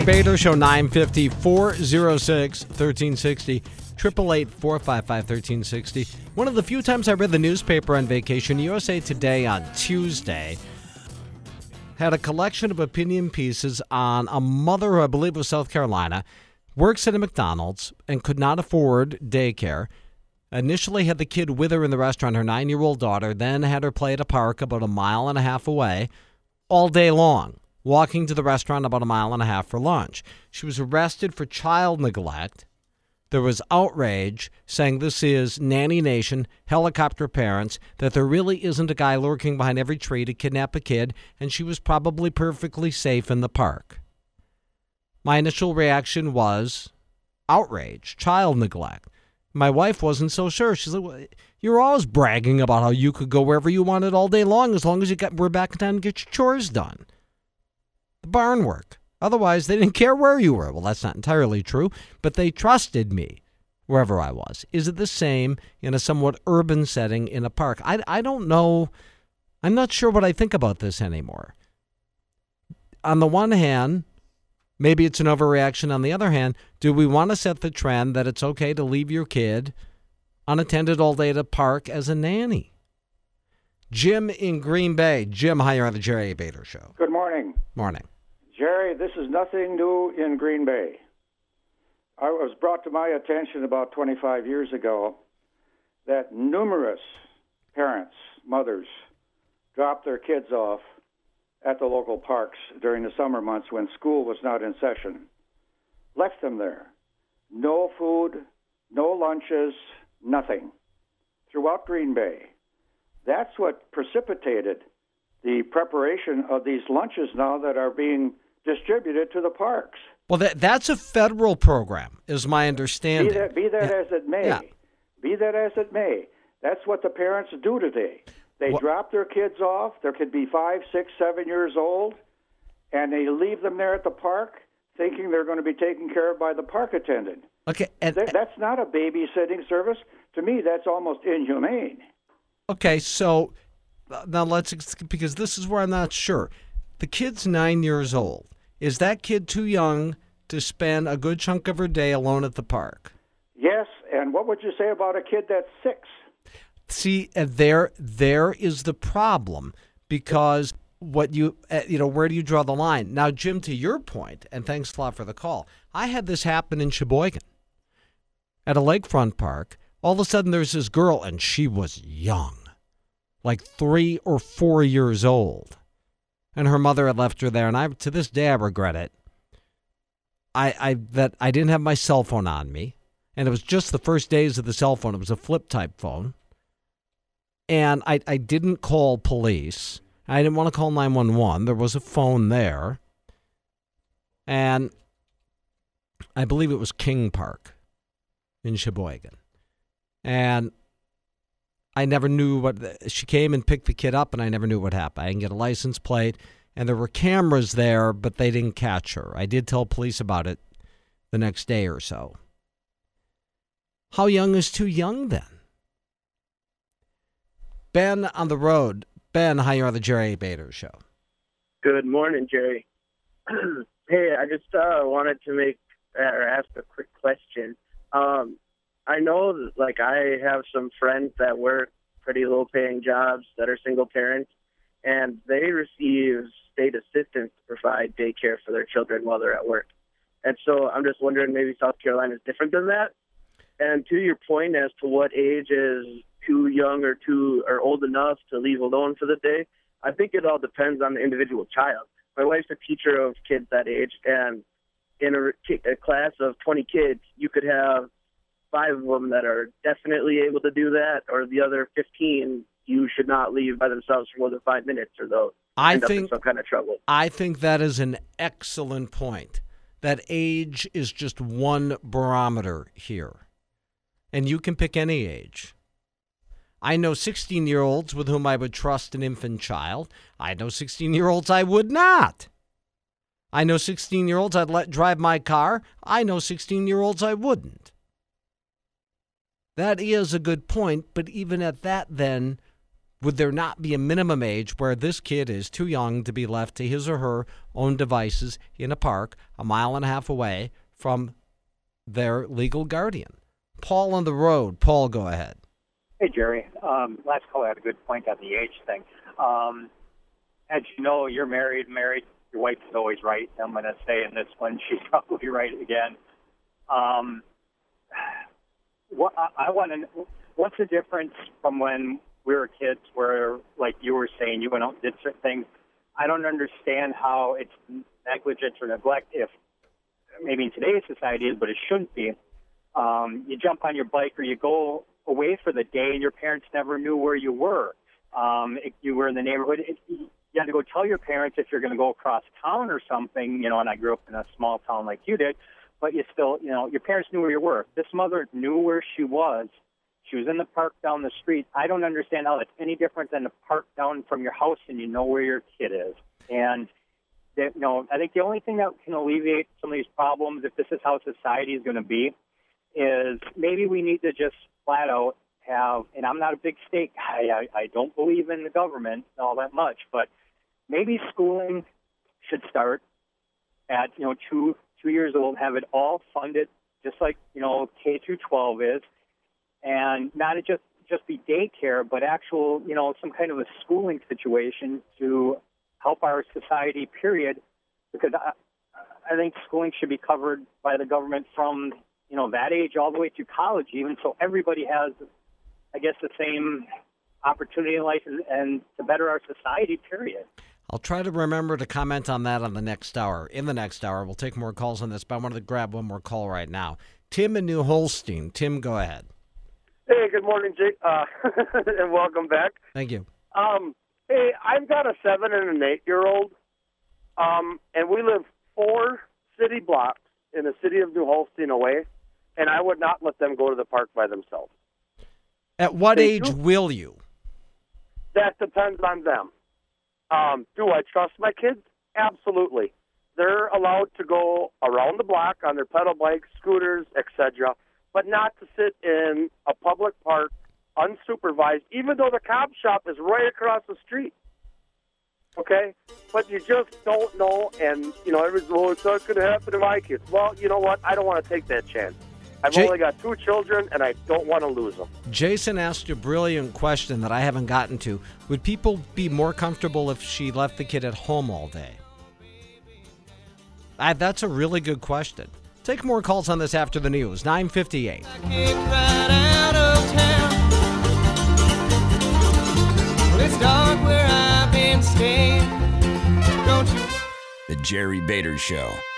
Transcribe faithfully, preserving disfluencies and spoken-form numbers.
A. Bader Show, nine fifty, four oh six, thirteen sixty, eight eight eight, four five five, thirteen sixty. One of the few times I read the newspaper on vacation, U S A Today on Tuesday had a collection of opinion pieces on a mother who I believe was South Carolina, works at a McDonald's and could not afford daycare. Initially had the kid with her in the restaurant, her nine-year-old daughter, then had her play at a park about a mile and a half away all day long, walking to the restaurant about a mile and a half for lunch. She was arrested for child neglect. There was outrage saying this is Nanny Nation, helicopter parents, that there really isn't a guy lurking behind every tree to kidnap a kid, and she was probably perfectly safe in the park. My initial reaction was outrage, child neglect. My wife wasn't so sure. She's like, well, you're always bragging about how you could go wherever you wanted all day long as long as you got, we're back in time to get your chores done. The barn work. Otherwise, they didn't care where you were. Well, that's not entirely true, but they trusted me wherever I was. Is it the same in a somewhat urban setting in a park? I, I don't know. I'm not sure what I think about this anymore. On the one hand, maybe it's an overreaction. On the other hand, do we want to set the trend that it's okay to leave your kid unattended all day at a park as a nanny? Jim in Green Bay. Jim, hi, you're on the Jerry A. Bader Show. Good morning. Morning. Jerry, this is nothing new in Green Bay. I was brought to my attention about twenty-five years ago that numerous parents, mothers, dropped their kids off at the local parks during the summer months when school was not in session. Left them there. No food, no lunches, nothing. Throughout Green Bay. That's what precipitated the preparation of these lunches now that are being distributed to the parks. Well, that that's a federal program, is my understanding. Be that, be that yeah. as it may. Yeah. Be that as it may. That's what the parents do today. They What? drop their kids off. There could be five, six, seven years old, and they leave them there at the park thinking they're going to be taken care of by the park attendant. Okay, and, Th- that's not a babysitting service. To me, that's almost inhumane. okay, so uh, now let's, because this is where I'm not sure. The kid's nine years old. Is that kid too young to spend a good chunk of her day alone at the park? Yes, and what would you say about a kid that's six? See, uh, there, there is the problem, because what you, uh, you know, where do you draw the line? Now, Jim, to your point, and thanks a lot for the call, I had this happen in Sheboygan at a lakefront park. All of a sudden, there's this girl, and she was young, like three or four years old, and her mother had left her there. And I, to this day, I regret it. I, I that I didn't have my cell phone on me, and it was just the first days of the cell phone. It was a flip type phone. And I, I didn't call police. I didn't want to call nine one one. There was a phone there. And I believe it was King Park in Sheboygan. And I never knew what... She came and picked the kid up, and I never knew what happened. I didn't get a license plate. And there were cameras there, but they didn't catch her. I did tell police about it the next day or so. How young is too young then? Ben on the road. Ben, hi, you're on the Jerry A. Bader Show. Good morning, Jerry. Hey, I just uh, wanted to make or ask a quick question. Um, I know, that, like, I have some friends that work pretty low-paying jobs that are single parents, and they receive state assistance to provide daycare for their children while they're at work. And so I'm just wondering, maybe South Carolina is different than that. And to your point as to what age is too young or too or old enough to leave alone for the day, I think it all depends on the individual child. My wife's a teacher of kids that age, and in a, a class of twenty kids, you could have five of them that are definitely able to do that, or the other fifteen you should not leave by themselves for more than five minutes, or they'll I end think, up in some kind of trouble. I think that is an excellent point. That age is just one barometer here. And you can pick any age. I know sixteen-year-olds with whom I would trust an infant child. I know sixteen-year-olds I would not. I know sixteen-year-olds I'd let drive my car. I know sixteen-year-olds I wouldn't. That is a good point, but even at that, then, would there not be a minimum age where this kid is too young to be left to his or her own devices in a park a mile and a half away from their legal guardian? Paul on the road. Paul, go ahead. Hey, Jerry. Um, last caller had a good point on the age thing. Um, as you know, you're married, married. Your wife is always right. I'm going to say in this one, she's probably right again. Um, what I, I want to know, what's the difference from when we were kids where, like you were saying, you went out and did certain things? I don't understand how it's negligence or neglect if maybe in today's society is, but it shouldn't be. Um, you jump on your bike or you go away for the day and your parents never knew where you were. Um, if you were in the neighborhood, it, you had to go tell your parents if you're going to go across town or something, you know, and I grew up in a small town like you did, but you still, you know, your parents knew where you were. This mother knew where she was. She was in the park down the street. I don't understand how that's any different than the park down from your house and you know where your kid is. And, that, you know, I think the only thing that can alleviate some of these problems, if this is how society is going to be, is maybe we need to just flat out have, and I'm not a big state guy, I, I don't believe in the government all that much, but maybe schooling should start at, you know, two two years old, have it all funded, just like, you know, K through twelve is, and not just, just be daycare, but actual, you know, some kind of a schooling situation to help our society, period, because I, I think schooling should be covered by the government from, you know, that age all the way to college even, so everybody has, I guess, the same opportunity in life and, and to better our society, period. I'll try to remember to comment on that on the next hour. In the next hour, we'll take more calls on this, but I wanted to grab one more call right now. Tim in New Holstein. Tim, go ahead. Hey, good morning, Jake, uh, and welcome back. Thank you. Um, hey, I've got a seven and an eight-year-old, um, and we live four city blocks in the city of New Holstein away, and I would not let them go to the park by themselves. At what They age do- will you? That depends on them. Um, do I trust my kids? Absolutely. They're allowed to go around the block on their pedal bikes, scooters, et cetera, but not to sit in a public park unsupervised, even though the cop shop is right across the street. Okay? But you just don't know, and, you know, everyone's, well, it's not going to happen to my kids. Well, you know what? I don't want to take that chance. I've Jay- only got two children, and I don't want to lose them. Jason asked a brilliant question that I haven't gotten to. Would people be more comfortable if she left the kid at home all day? I, that's a really good question. Take more calls on this after the news. nine fifty-eight. I came right out of town. Well, it's dark where I've been staying. Don't you? The Jerry Bader Show.